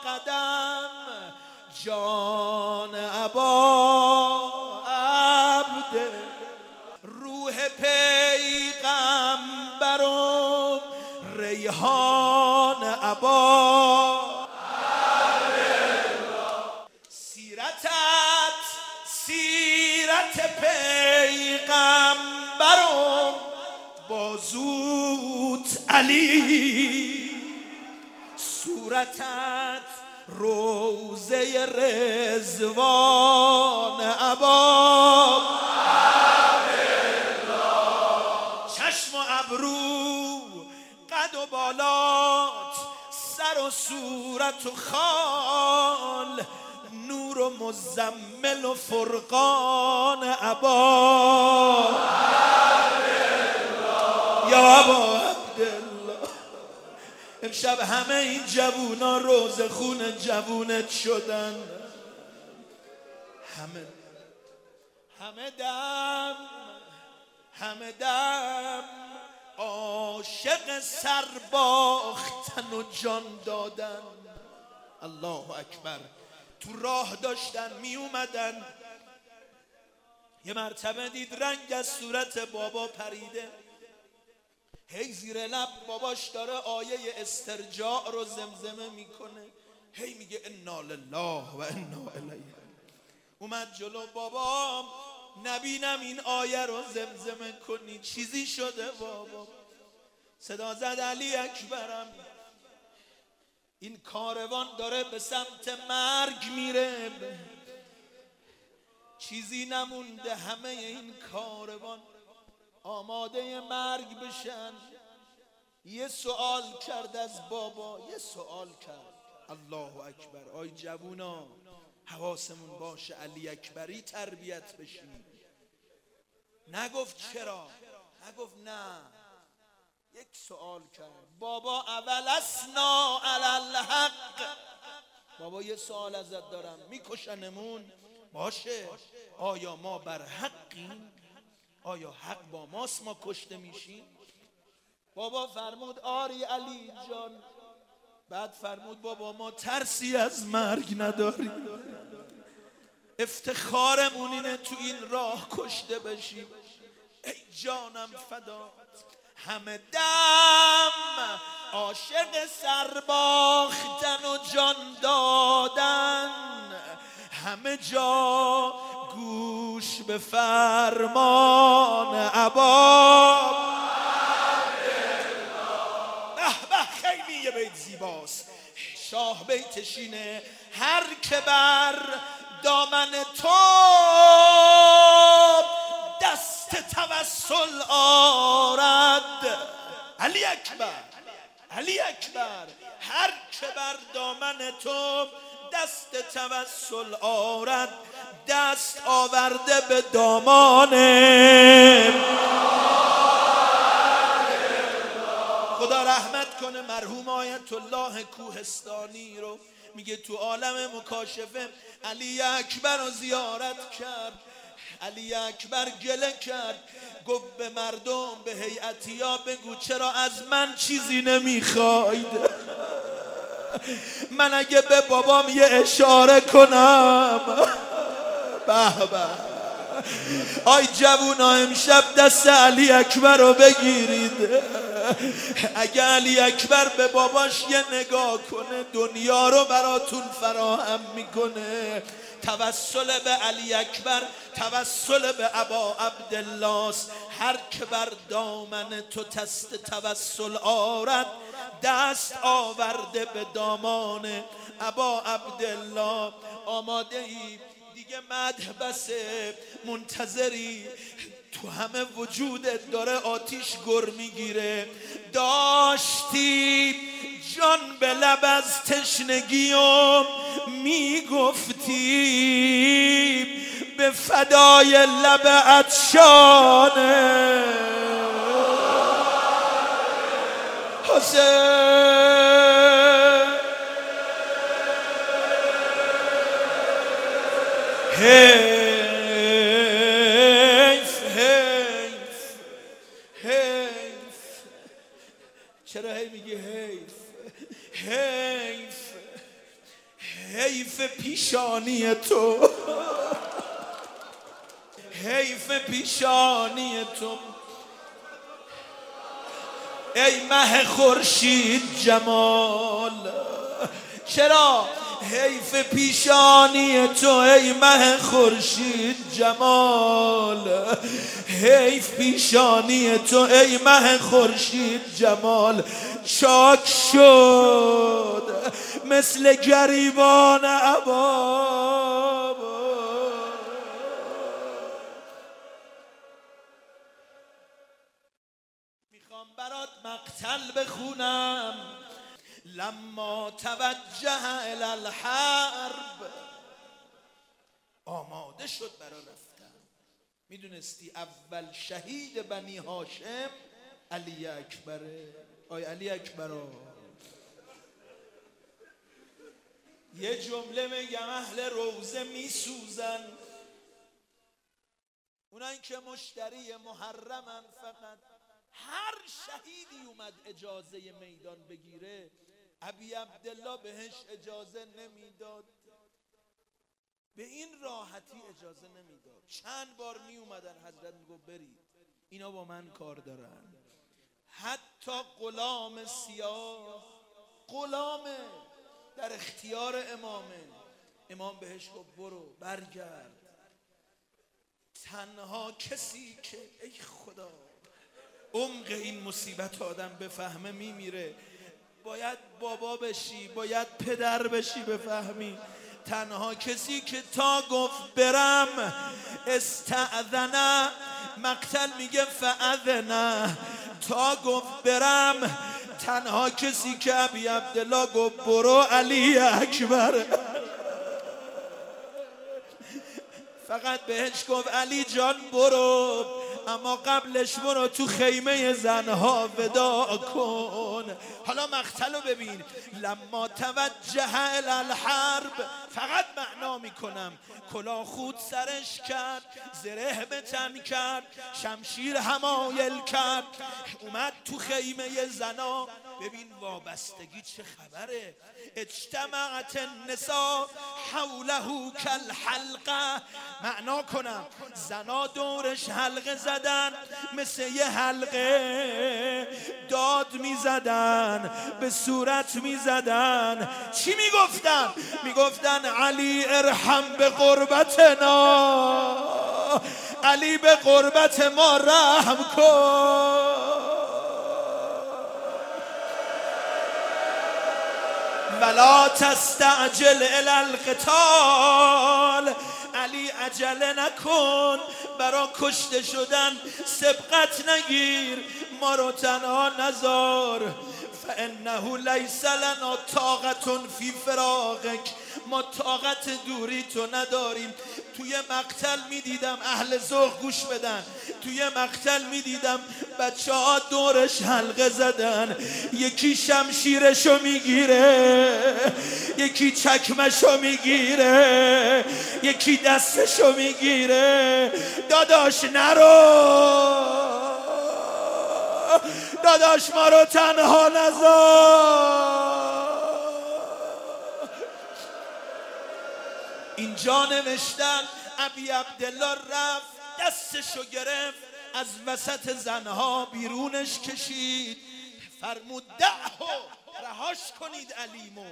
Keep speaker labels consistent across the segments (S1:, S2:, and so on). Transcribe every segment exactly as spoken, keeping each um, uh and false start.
S1: قدم جان ابا عبد روح پیغمبر و ریحان ابا سیرتت سیرت پیغمبر و بازوت علی صورتت روزه رضوان ابا چشم و ابرو قد و بالات سر و صورت و خال نور و مزمل و فرقان ابا یا ابا عبدالله. امشب همه این جوونا روز خون جوونت شدن، همه همه دم همه دم عاشق سرباختن و جان دادن. الله اکبر. تو راه داشتن می اومدن، یه مرتبه دید رنگ از صورت بابا پریده، هی زیر لب باباش داره آیه استرجاع رو زمزمه میکنه، هی میگه انا لله و انا الیه. اومد جلو بابام، نبینم این آیه رو زمزمه کنی، چیزی شده بابا. صدا زد علی اکبرم، این کاروان داره به سمت مرگ میره، چیزی نمونده، همه این کاروان آماده مرگ بشن. یه سوال کرد از بابا، یه سوال کرد. الله اکبر. آی جوونا حواسمون باشه علی اکبری تربیت بشیم. نگفت چرا، نگفت نه، یک سوال کرد. بابا اول اسنا علی الحق، بابا یه سوال ازت دارم، میکشنمون باشه، آیا ما بر حقیم؟ آیا حق با ماست ما کشته میشیم؟ بابا فرمود آری علی جان. بعد فرمود بابا ما ترسی از مرگ نداریم، افتخارمون اینه تو این راه کشته بشیم. ای جانم فدات. همه دم عاشق سرباختن و جان دادن، همه جا گوش به فرمان ابا. به به خیلی یه بیت زیباست. شاه بیتشینه هر که بر دامن تو دست توسل آرد. علی اکبر، علی اکبر. هر که بر دامن تو دست توسل آرد، دست آورده به دامانه. خدا رحمت کنه مرحوم آیت الله کوهستانی رو. میگه تو عالم مکاشفه علی اکبر رو زیارت کرد. علی اکبر گله کرد، گفت به مردم، به هیئتیا بگو چرا از من چیزی نمیخواید؟ من اگه به بابام یه اشاره کنم. به به. آی جوونا امشب دست علی اکبر رو بگیرید. اگه علی اکبر به باباش یه نگاه کنه دنیا رو براتون فراهم میکنه. توسل به علی اکبر توسل به ابا عبدالله است. هر که بر دامن تو تست توسل آرد، دست آورده به دامان ابا عبدالله. آماده ای دیگه مدح بسه، منتظری، تو همه وجودت داره آتیش گر میگیره. داشتی جان به لب از تشنگیم میگفتی، به فدای لب عطشانه حسین. حیف حیف حیف. چرا هی میگی حیف؟ حیف حیف پیشانی تو، حیف پیشانی تو ای مه خورشید جمال. چرا؟ حیف پیشانی تو ای مه خورشید جمال، حیف پیشانی تو ای مه خورشید جمال. چاک شد مثل گریبان ابا. میخوام برات مقتل بخونم. لما توجه الی الحرب، آماده شد برای رفتن. میدونستی اول شهید بنی هاشم علی اکبره؟ آی علی اکبرا یه جمله میگم، اهل روزه میسوزن، اونایی که مشتری محرمن. فقط هر شهیدی اومد اجازه میدان بگیره، ابی عبدالله بهش اجازه نمیداد، به این راحتی اجازه نمیداد. چند بار می اومدن حضرت میگو برید، اینا با من کار دارن. حتی غلام سیاه، غلامه در اختیار امامه، امام بهش گفت برو برگرد. تنها کسی که ای خدا عمق این مصیبت آدم بفهمه میمیره. باید بابا بشی، باید پدر بشی بفهمی. تنها کسی که تا گفت برم استأذنه، مقتل میگه فأذنه، تا گفت برم، تنها کسی که ابی عبدالله گفت برو علی اکبر. فقط بهش گفت علی جان برو، اما قبلش برو تو خیمه زنها ودا کن. حالا مقتل رو ببین. لما توجه الی الحرب، فقط معنا میکنم، کلاه خود سرش کرد، زره به تن کرد، شمشیر حمایل کرد، اومد تو خیمه زنا. ببین وابستگی چه خبره. اجتمعت النساء حوله کالحلقه. معنا کنم، زنا دورش حلقه زدن، مثل یه حلقه داد میزدن، به صورت میزدن. چی میگفتن؟ میگفتن علی ارحم به قربتنا، علی به قربت ما رحم کن. ولا تستعجل الی القتال، علی عجله نکن برا کشته شدن، سبقت نگیر، ما رو تنها نذار. فانه لیس لنا طاقة فی فراقک، ما طاقت دوری تو نداریم. توی مقتل میدیدم اهل ذوق گوش بدن، توی مقتل میدیدم بچه ها دورش حلقه زدن، یکی شمشیرشو میگیره، یکی چکمشو میگیره، یکی دستشو میگیره. داداش نرو، داداش ما رو تنها نذار. اینجا نوشتن ابی عبدالله رفت دستشو گرفت، از وسط زنها بیرونش کشید، فرمود دعهو، رهاش کنید علیمو،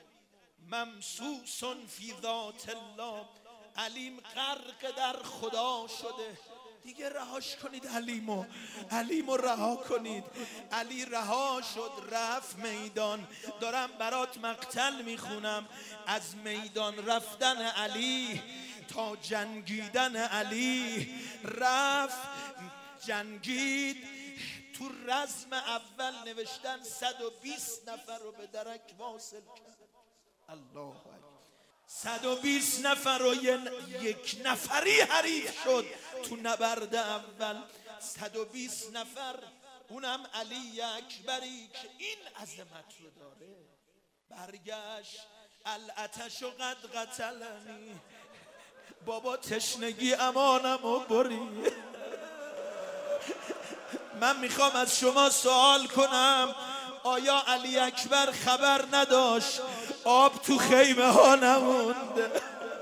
S1: ممسوس فی ذات الله، علیم غرق در خدا شده، دیگه رهاش کنید علیمو، علیمو رها کنید. علی رها شد، رفت میدان. دارم برات مقتل میخونم از میدان رفتن علی تا جنگیدن علی. رفت جنگید. تو رزم اول نوشتن صد و بیست نفر رو به درک واصل کرد. الله اکبر. صد و بیست نفر رو یک نفری حریف شد تو نبرد اول. صد و بیست نفر، اونم علی اکبری که این عظمت رو داره. برگشت العطش و قد قتلنی، بابا تشنگی امانم و بری. من میخوام از شما سوال کنم، آیا علی اکبر خبر نداشت آب تو خیمه ها نمونده؟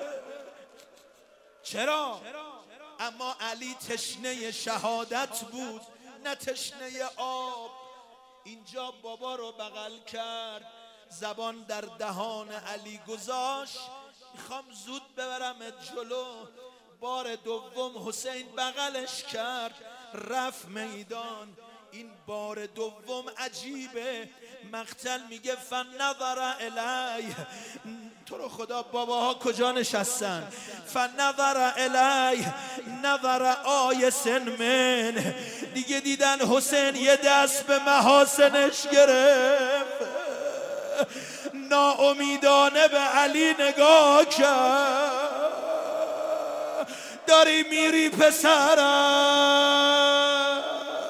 S1: چرا؟ اما علی تشنه شهادت بود نه تشنه آب. اینجا بابا رو بغل کرد، زبان در دهان علی گذاشت، میخوام زود ببرمت جلو. بار دوم حسین بغلش کرد، رفت میدان. این بار دوم عجیبه، مقتل میگه فنظر الی، تو رو خدا باباها کجا نشستن؟ فنظر الی نظر آیس من، دیگه دیدن حسین یه دست به محاسنش گرفت، ناامیدانه به علی نگاه کرد. داری میری پسرم؟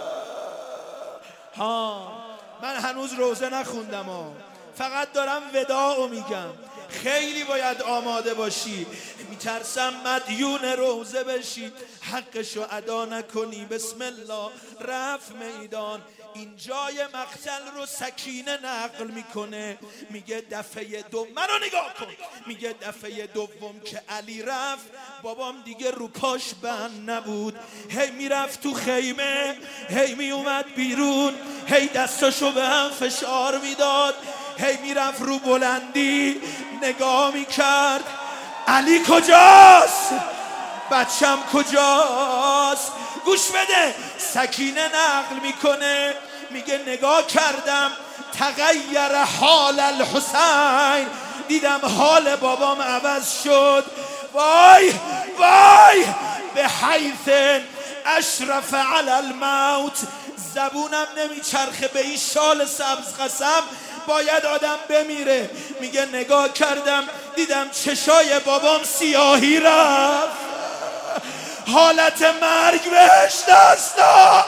S1: ها من هنوز روزه نخوندم ها. فقط دارم وداعو میگم. خیلی باید آماده باشی، میترسم مدیون روزه بشی، حقشو ادا نکنی. بسم الله. رفت میدان. این جای مقتل رو سکینه نقل میکنه، میگه دفعه دوم، منو نگاه کن، میگه دفعه دوم که علی رفت بابام دیگه رو پاش بند نبود، هی میرفت تو خیمه، هی میومد بیرون، هی دستاشو به هم فشار میداد، هی میرفت رو بلندی نگاه میکرد علی کجاست؟ بچم کجاست؟ گوش بده، سکینه نقل میکنه، میگه نگاه کردم تغییر حال الحسین، دیدم حال بابام عوض شد. وای وای به حیث اشرف علی الموت، زبونم نمیچرخه به این شال سبز قسم، باید آدم بمیره. میگه نگاه کردم دیدم چشای بابام سیاهی رفت، حالت مرگ بهش دست داد.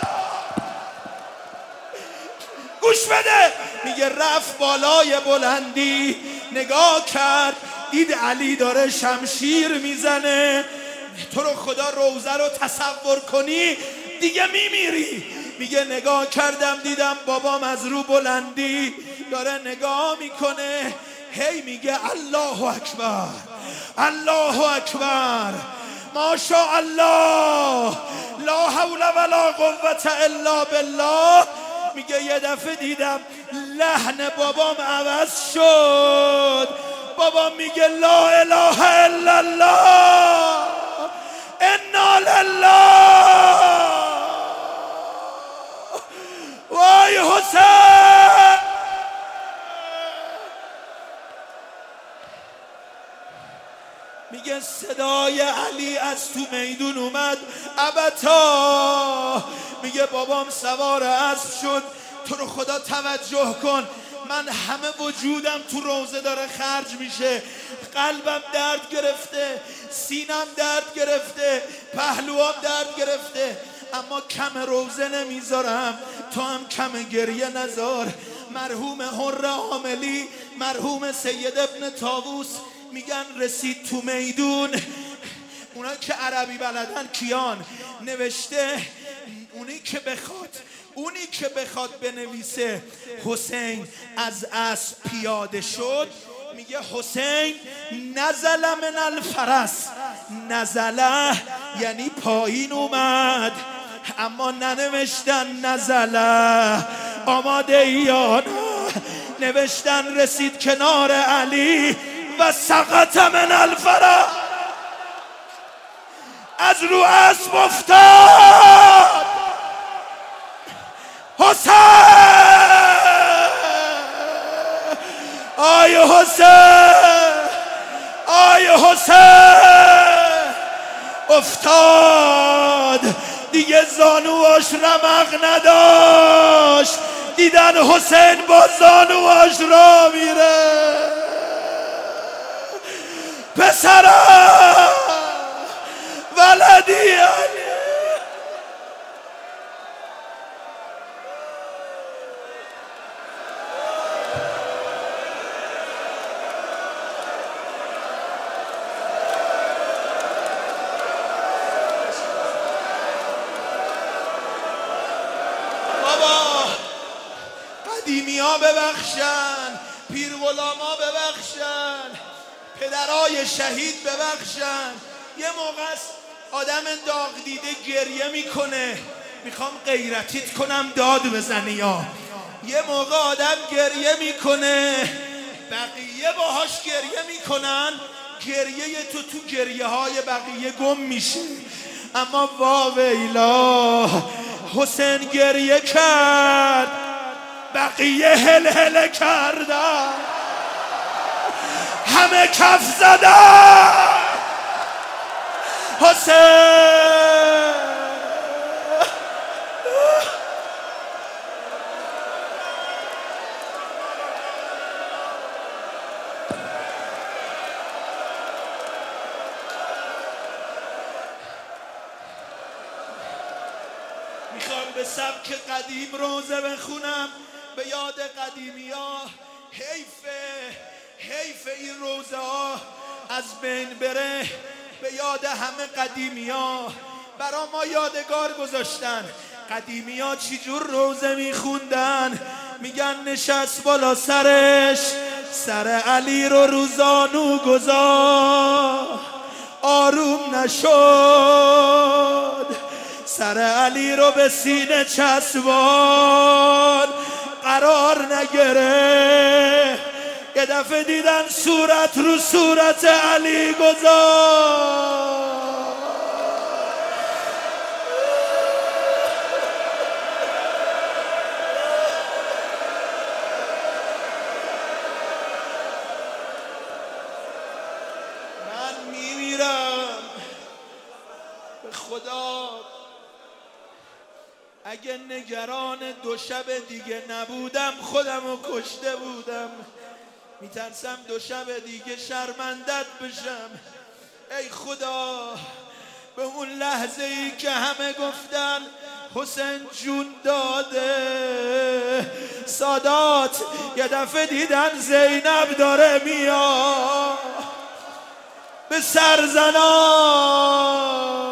S1: گوش بده، میگه رفت بالای بلندی نگاه کرد، دید علی داره شمشیر میزنه. تو رو خدا روزه رو تصور کنی دیگه میمیری. میگه نگاه کردم دیدم بابام از رو بلندی داره نگاه میکنه، هی میگه الله اکبر الله اکبر ماشاء الله لا حول ولا قوة الا بالله. میگه یه دفعه دیدم لحن بابام عوض شد، بابام میگه لا اله الا الله انا لله. وای حسین، میگه صدای علی از تو میدون اومد، ابتا. میگه بابام سوار اسب شد. تو رو خدا توجه کن، من همه وجودم تو روزه داره خرج میشه، قلبم درد گرفته، سینم درد گرفته، پهلوام درد گرفته، اما کم روزه نمیذارم، تو هم کم گریه نذار. مرحوم حر عاملی، مرحوم سید ابن طاووس میگن رسید تو میدون، اونا که عربی بلدن کیان، نوشته اونی که بخواد اونی که بخواد بنویسه حسین از اسب پیاده شد، میگه حسین نزل من الفرس، نزله یعنی پایین اومد، اما ننوشتن نزله. آماده ای یا نه؟ نوشتن رسید کنار علی و سقط من الفرس، از رو اسب افتاد. حسین آی حسین آی حسین افتاد، دیگه زانواش رمق نداشت، دیدن حسین با زانواش را میره. پسرم ولدی علی، ببخشن، پیر غلاما ببخشن، پدرای شهید ببخشن. یه موقع است آدم داغ دیده گریه میکنه، میخوام غیرتیت کنم داد بزنی. یا یه موقع آدم گریه میکنه بقیه باهاش گریه میکنن، گریه تو تو گریه های بقیه گم میشه. اما واویلا حسین گریه کرد، بقیه هل هل کردن، همه کف زدن. حسین میخوام به سبک قدیم روزه بخونم به یاد قدیمی ها. حیفه حیفه این روزه ها از بین بره. به یاد همه قدیمی ها برا ما یادگار گذاشتن. قدیمی ها چی جور روزه میخوندن؟ میگن نشست بالا سرش، سر علی رو روزانو گذار، آروم نشد، سر علی رو به سینه چسبان، قرار نگره. یه دفعه دیدن صورت رو صورت علی گذار. من میمیرم به خدا، اگه نگران دو شب دیگه نبودم خودم رو کشته بودم. میترسم دو شب دیگه شرمندت بشم. ای خدا به اون لحظه ای که همه گفتن حسین جون داده، سادات یه دفعه دیدن زینب داره میاد به سرزنان.